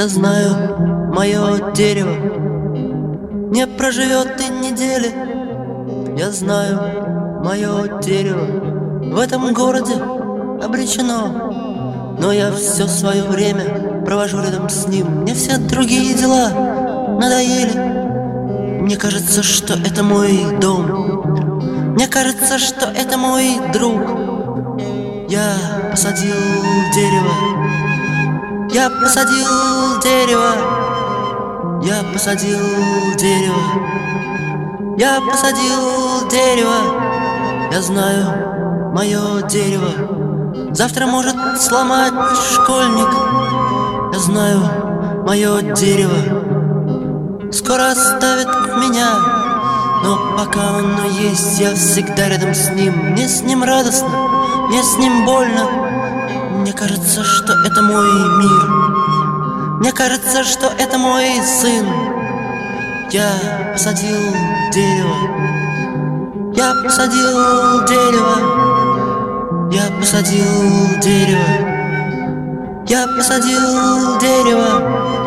Я знаю, мое дерево не проживет и недели. Я знаю, мое дерево в этом городе обречено. Но я все свое время провожу рядом с ним. Мне все другие дела надоели. Мне кажется, что это мой дом. Мне кажется, что это мой друг. Я посадил дерево. Я посадил дерево. Я посадил дерево. Я посадил дерево. Я знаю, мое дерево завтра может сломать школьник. Я знаю, мое дерево скоро оставит меня. Но пока оно есть, я всегда рядом с ним. Мне с ним радостно, мне с ним больно. Мне кажется, что это мой мир. Мне кажется, что это мой сын. Я посадил дерево. Я посадил дерево. Я посадил дерево. Я посадил дерево.